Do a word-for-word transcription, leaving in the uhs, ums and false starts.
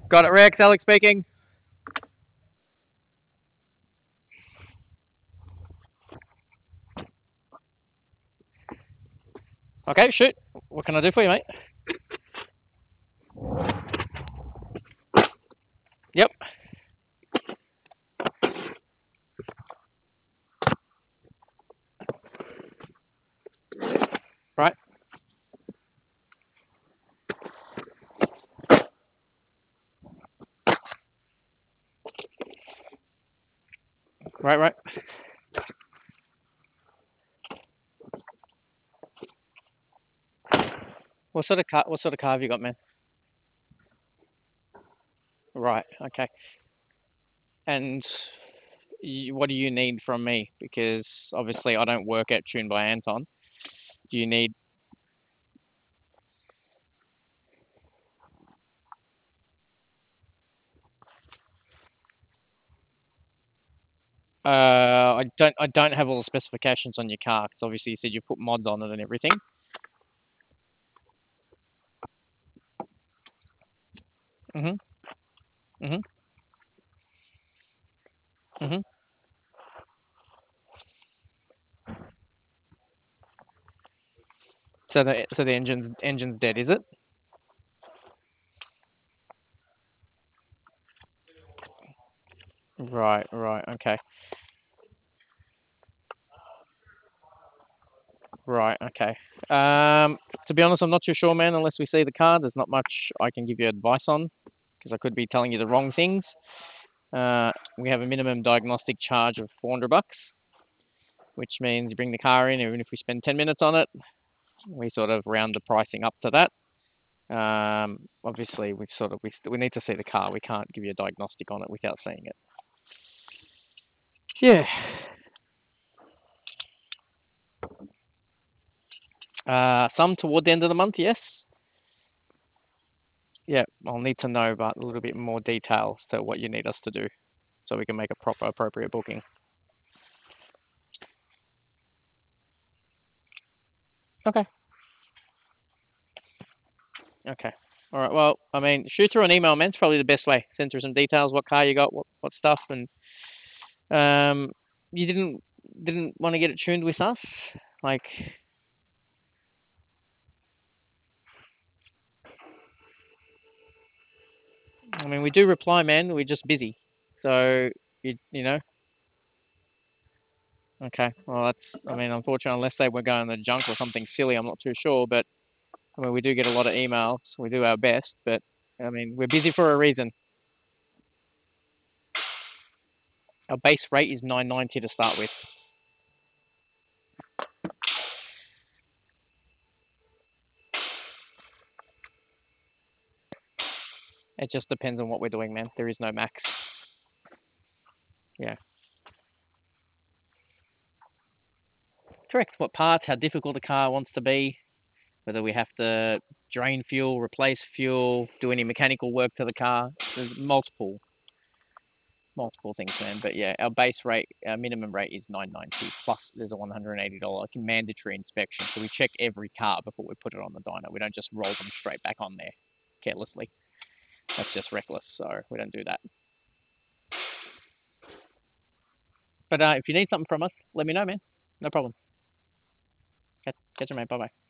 Got it, Rex. Alex speaking. Okay, shoot. What can I do for you, mate? Yep. Right. Right. Right. What sort of car? What sort of car have you got, man? Right. Okay. And you, what do you need from me? Because obviously I don't work at Tune by Anton. Do you need? Uh, I don't. I don't have all the specifications on your car because obviously you said you put mods on it and everything. Mhm. Mhm. Mhm. So the so the engine's engine's dead, is it? Right. Right. Okay. Right. Okay. Um, to be honest, I'm not too sure, man. Unless we see the car, there's not much I can give you advice on because I could be telling you the wrong things. Uh, we have a minimum diagnostic charge of four hundred bucks, which means you bring the car in, even if we spend ten minutes on it, we sort of round the pricing up to that. Um, obviously, we sort of we we need to see the car. We can't give you a diagnostic on it without seeing it. Yeah. Uh, some toward the end of the month, yes. Yeah, I'll need to know about a little bit more details to what you need us to do, so we can make a proper, appropriate booking. Okay. Okay. All right. Well, I mean, shoot through an email, man. It's probably the best way. Send through some details, what car you got, what what stuff, and um, you didn't didn't want to get it tuned with us, like. I mean, we do reply, man. We're just busy, so you you know. Okay. Well, that's. I mean, unfortunately, unless they were going to junk or something silly, I'm not too sure. But I mean, we do get a lot of emails. We do our best, but I mean, we're busy for a reason. Our base rate is nine ninety to start with. It just depends on what we're doing, man. There is no max. Yeah. Correct. What parts, how difficult a car wants to be, whether we have to drain fuel, replace fuel, do any mechanical work to the car. There's multiple, multiple things, man. But yeah, our base rate, our minimum rate is nine ninety plus there's a one hundred eighty dollars mandatory inspection. So we check every car before we put it on the dyno. We don't just roll them straight back on there carelessly. That's just reckless. So we don't do that. But uh, if you need something from us, let me know, man. No problem. Catch, catch you, mate. Bye bye.